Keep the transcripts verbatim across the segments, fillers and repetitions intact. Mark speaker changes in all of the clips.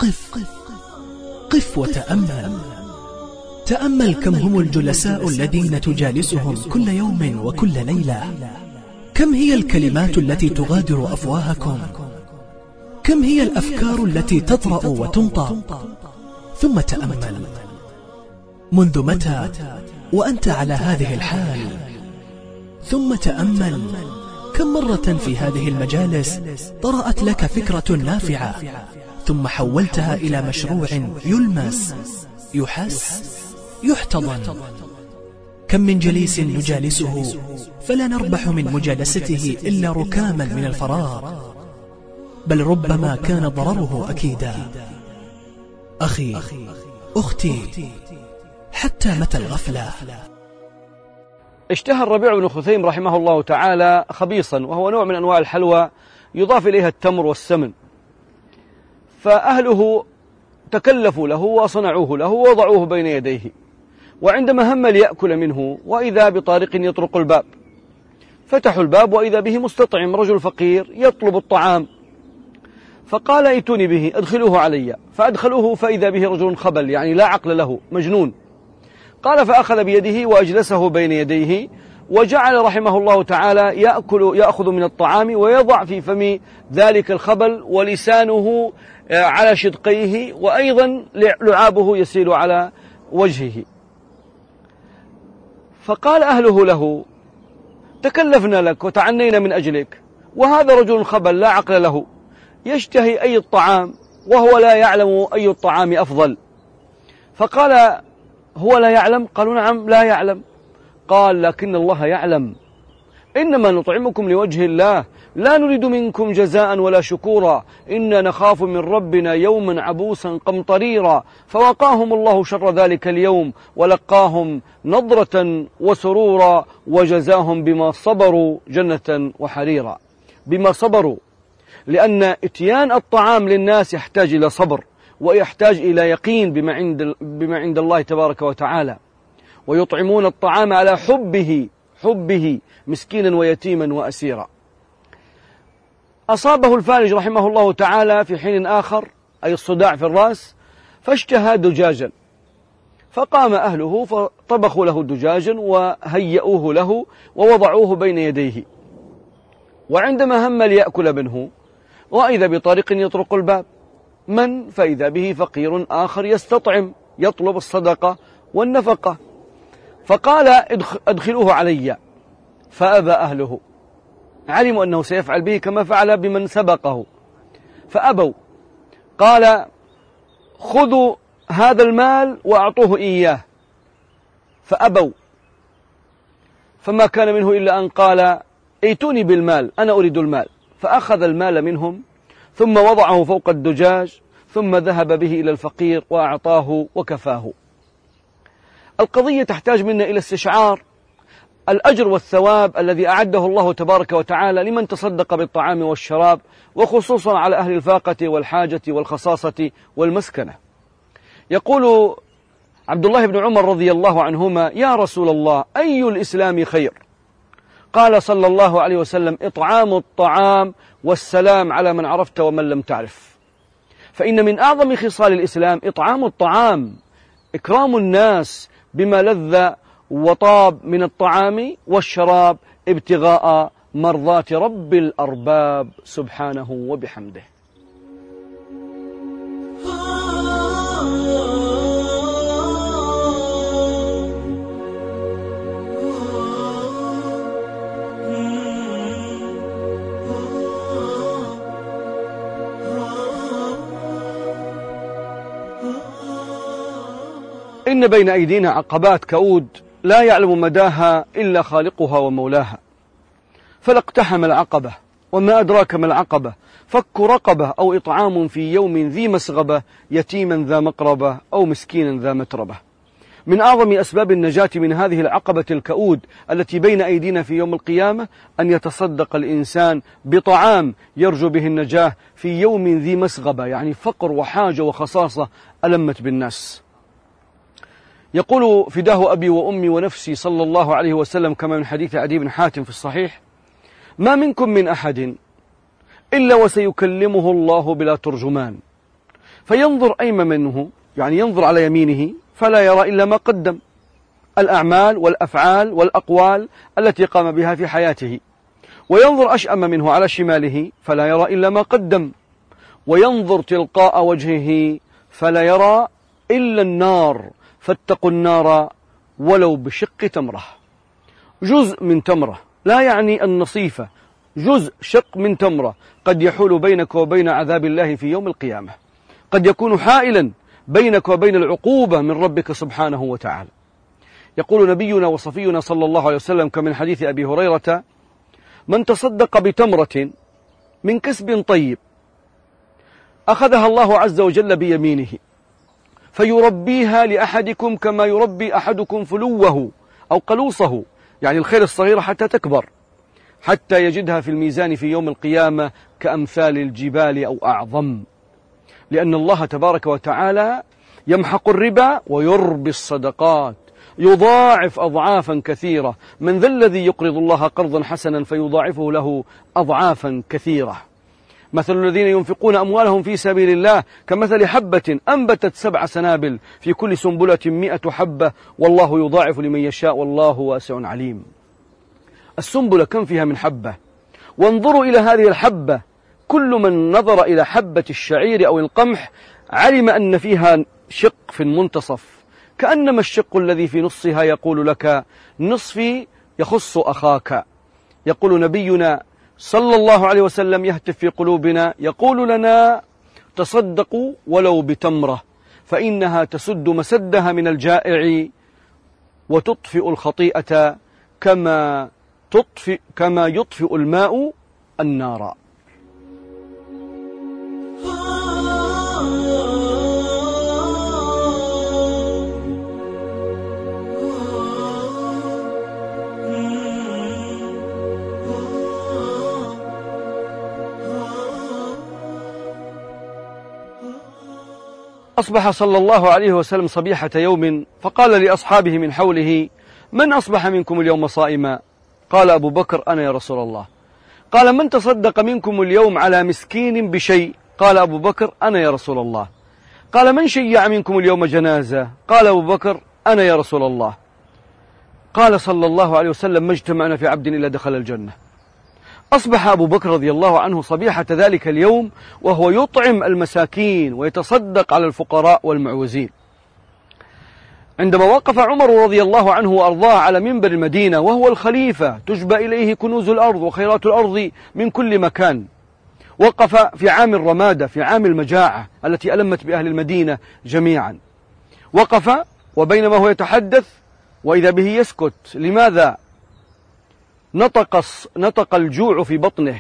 Speaker 1: قف قف وتأمل. تأمل كم هم الجلساء الذين تجالسهم كل يوم وكل ليلة. كم هي الكلمات التي تغادر أفواهكم. كم هي الأفكار التي تطرأ وتنطق. ثم تأمل، منذ متى وأنت على هذه الحال؟ ثم تأمل، كم مرة في هذه المجالس طرأت لك فكرة نافعة ثم حولتها إلى مشروع يلمس، يحس، يحتضن. كم من جليس نجالسه فلا نربح من مجالسته إلا ركاما من الفراغ، بل ربما كان ضرره أكيدا. أخي، أختي، حتى متى الغفلة؟
Speaker 2: اشتهى الربيع بن خثيم رحمه الله تعالى خبيصا، وهو نوع من أنواع الحلوى يضاف إليها التمر والسمن، فأهله تكلفوا له وصنعوه له ووضعوه بين يديه، وعندما هم ليأكل منه وإذا بطارق يطرق الباب، فتحوا الباب وإذا به مستطعم رجل فقير يطلب الطعام، فقال ائتوني به أدخلوه علي، فأدخلوه فإذا به رجل خبل، يعني لا عقل له، مجنون. قال فأخذ بيده وأجلسه بين يديه، وجعل رحمه الله تعالى يأكل يأخذ من الطعام ويضع في فم ذلك الخبل، ولسانه على شدقيه، وأيضا لعابه يسيل على وجهه. فقال أهله له: تكلفنا لك وتعنينا من أجلك، وهذا رجل خبل لا عقل له يشتهي أي الطعام وهو لا يعلم أي الطعام أفضل. فقال: هو لا يعلم؟ قالوا: نعم لا يعلم. قال: لكن الله يعلم، إنما نطعمكم لوجه الله، لا نريد منكم جزاء ولا شكورا، إنا نخاف من ربنا يوما عبوسا قمطريرا. فوقاهم الله شر ذلك اليوم، ولقاهم نضرة وسرورا، وجزاهم بما صبروا جنة وحريرا. بما صبروا، لأن اتيان الطعام للناس يحتاج إلى صبر، ويحتاج إلى يقين بما عند, بما عند الله تبارك وتعالى، ويطعمون الطعام على حبه حبه مسكينا ويتيما وأسيرا. أصابه الفالج رحمه الله تعالى في حين آخر، أي الصداع في الرأس، فاشتهى دجاجا، فقام أهله فطبخوا له دجاجا وهيئوه له ووضعوه بين يديه، وعندما هم ليأكل منه وإذا بطارق يطرق الباب، من؟ فإذا به فقير آخر يستطعم يطلب الصدقة والنفقة، فقال: أدخلوه علي، فأبى أهله، علموا أنه سيفعل به كما فعل بمن سبقه فأبوا. قال: خذوا هذا المال وأعطوه إياه، فأبوا، فما كان منه إلا أن قال: ائتوني بالمال، أنا أريد المال. فأخذ المال منهم ثم وضعه فوق الدجاج، ثم ذهب به إلى الفقير وأعطاه وكفاه. القضية تحتاج منا إلى استشعار الأجر والثواب الذي أعده الله تبارك وتعالى لمن تصدق بالطعام والشراب، وخصوصا على أهل الفاقة والحاجة والخصاصة والمسكنة. يقول عبد الله بن عمر رضي الله عنهما: يا رسول الله، أي الإسلام خير؟ قال صلى الله عليه وسلم: إطعام الطعام والسلام على من عرفت ومن لم تعرف. فإن من أعظم خصال الإسلام إطعام الطعام، إكرام الناس بما لذ وطاب من الطعام والشراب، ابتغاء مرضات رب الأرباب سبحانه وبحمده. إن بين أيدينا عقبات كؤود لا يعلم مداها إلا خالقها ومولاها، فلا اقتحم العقبة، وما أدراك ما العقبة، فك رقبة أو إطعام في يوم ذي مسغبة، يتيما ذا مقربة أو مسكينا ذا متربة. من أعظم أسباب النجاة من هذه العقبة الكؤود التي بين أيدينا في يوم القيامة أن يتصدق الإنسان بطعام يرجو به النجاة في يوم ذي مسغبة، يعني فقر وحاجة وخصاصة ألمت بالناس. يقول فداه أبي وأمي ونفسي صلى الله عليه وسلم كما من حديث عدي بن حاتم في الصحيح: ما منكم من أحد إلا وسيكلمه الله بلا ترجمان، فينظر أيمن منه، يعني ينظر على يمينه فلا يرى إلا ما قدم، الأعمال والأفعال والأقوال التي قام بها في حياته، وينظر أشأم منه على شماله فلا يرى إلا ما قدم، وينظر تلقاء وجهه فلا يرى إلا النار، فاتقوا النار ولو بشق تمرة. جزء من تمرة، لا يعني النصيفة، جزء شق من تمرة قد يحول بينك وبين عذاب الله في يوم القيامة، قد يكون حائلا بينك وبين العقوبة من ربك سبحانه وتعالى. يقول نبينا وصفينا صلى الله عليه وسلم كمن حديث أبي هريرة: من تصدق بتمرة من كسب طيب أخذها الله عز وجل بيمينه فيربيها لأحدكم كما يربي أحدكم فلوه أو قلوصه، يعني الخير الصغيرة حتى تكبر، حتى يجدها في الميزان في يوم القيامة كأمثال الجبال أو أعظم، لأن الله تبارك وتعالى يمحق الربا ويربي الصدقات، يضاعف أضعافا كثيرة. من ذا الذي يقرض الله قرضا حسنا فيضاعفه له أضعافا كثيرة؟ مثل الذين ينفقون أموالهم في سبيل الله كمثل حبة أنبتت سبع سنابل في كل سنبلة مئة حبة والله يضاعف لمن يشاء والله واسع عليم. السنبلة كم فيها من حبة؟ وانظروا إلى هذه الحبة، كل من نظر إلى حبة الشعير أو القمح علم أن فيها شق في المنتصف، كأنما الشق الذي في نصها يقول لك نصفي يخص أخاك. يقول نبينا صلى الله عليه وسلم يهتف في قلوبنا يقول لنا: تصدقوا ولو بتمرة فإنها تسد مسدها من الجائع وتطفئ الخطيئة كما تطفئ كما يطفئ الماء النار. أصبح صلى الله عليه وسلم صبيحة يوم فقال لأصحابه من حوله: من أصبح منكم اليوم صائما؟ قال أبو بكر: أنا يا رسول الله. قال: من تصدق منكم اليوم على مسكين بشيء؟ قال أبو بكر: أنا يا رسول الله. قال: من شيع منكم اليوم جنازة؟ قال أبو بكر: أنا يا رسول الله. قال صلى الله عليه وسلم: ما اجتمعنا في عبد إلا دخل الجنة. أصبح أبو بكر رضي الله عنه صبيحة ذلك اليوم وهو يطعم المساكين ويتصدق على الفقراء والمعوزين. عندما وقف عمر رضي الله عنه وأرضاه على منبر المدينة وهو الخليفة تجبى إليه كنوز الأرض وخيرات الأرض من كل مكان، وقف في عام الرمادة، في عام المجاعة التي ألمت بأهل المدينة جميعا، وقف وبينما هو يتحدث وإذا به يسكت. لماذا؟ نطق نطق الجوع في بطنه،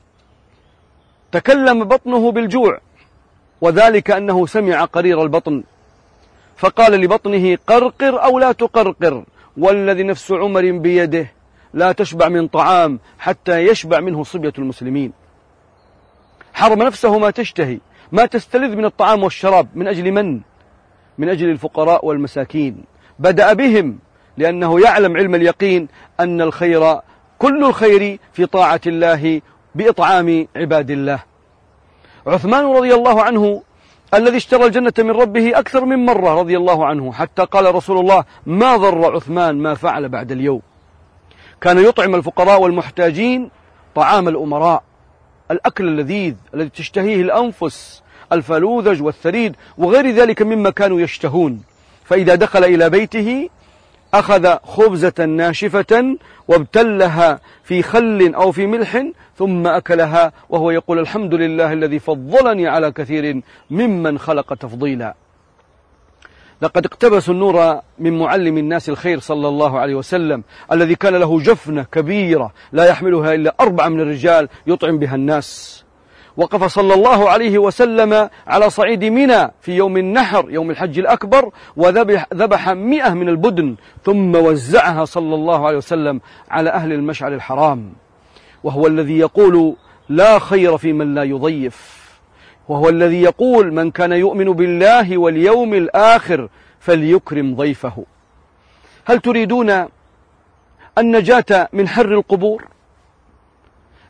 Speaker 2: تكلم بطنه بالجوع، وذلك أنه سمع قرير البطن فقال لبطنه: قرقر أو لا تقرقر، والذي نفس عمر بيده لا تشبع من طعام حتى يشبع منه صبية المسلمين. حرم نفسه ما تشتهي، ما تستلذ من الطعام والشراب. من أجل من؟ من أجل الفقراء والمساكين. بدأ بهم لأنه يعلم علم اليقين أن الخير كل الخير في طاعة الله بإطعام عباد الله. عثمان رضي الله عنه الذي اشترى الجنة من ربه أكثر من مرة رضي الله عنه، حتى قال رسول الله: ما ضر عثمان ما فعل بعد اليوم. كان يطعم الفقراء والمحتاجين طعام الأمراء، الأكل اللذيذ الذي تشتهيه الأنفس، الفلوذج والثريد وغير ذلك مما كانوا يشتهون. فإذا دخل إلى بيته أخذ خبزة ناشفة وابتلها في خل أو في ملح ثم أكلها وهو يقول: الحمد لله الذي فضلني على كثير ممن خلق تفضيلا. لقد اقتبسوا النور من معلم الناس الخير صلى الله عليه وسلم الذي كان له جفنة كبيرة لا يحملها إلا أربعة من الرجال يطعم بها الناس. وقف صلى الله عليه وسلم على صعيد منى في يوم النحر يوم الحج الأكبر وذبح ذبح مئة من البدن ثم وزعها صلى الله عليه وسلم على أهل المشعر الحرام، وهو الذي يقول: لا خير في من لا يضيف، وهو الذي يقول: من كان يؤمن بالله واليوم الآخر فليكرم ضيفه. هل تريدون النجاة من حر القبور؟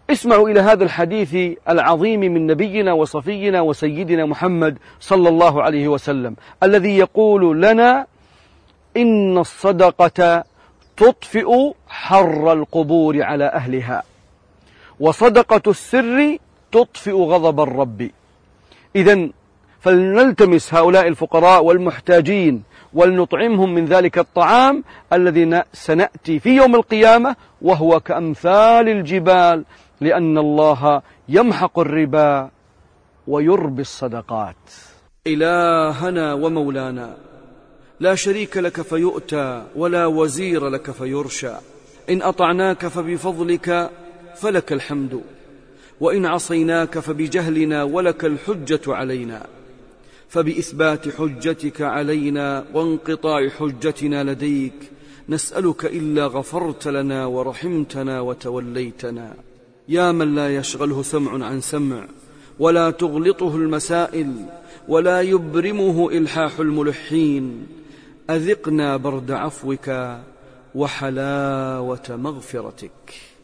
Speaker 2: اسمعوا إلى هذا الحديث العظيم من نبينا وصفينا وسيدنا محمد صلى الله عليه وسلم، الذي يقول لنا إن الصدقة تطفئ حر القبور على أهلها، وصدقة السر تطفئ غضب الرب. إذن فلنلتمس هؤلاء الفقراء والمحتاجين ولنطعمهم من ذلك الطعام الذي سنأتي في يوم القيامة وهو كأمثال الجبال، لأن الله يمحق الربا ويربي الصدقات. إلهنا ومولانا، لا شريك لك فيؤتى ولا وزير لك فيرشى، إن أطعناك فبفضلك فلك الحمد، وإن عصيناك فبجهلنا ولك الحجة علينا، فبإثبات حجتك علينا وانقطاع حجتنا لديك نسألك إلا غفرت لنا ورحمتنا وتوليتنا. يا من لا يشغله سمع عن سمع ولا تغلطه المسائل ولا يبرمه إلحاح الملحين، أذقنا برد عفوك وحلاوة مغفرتك.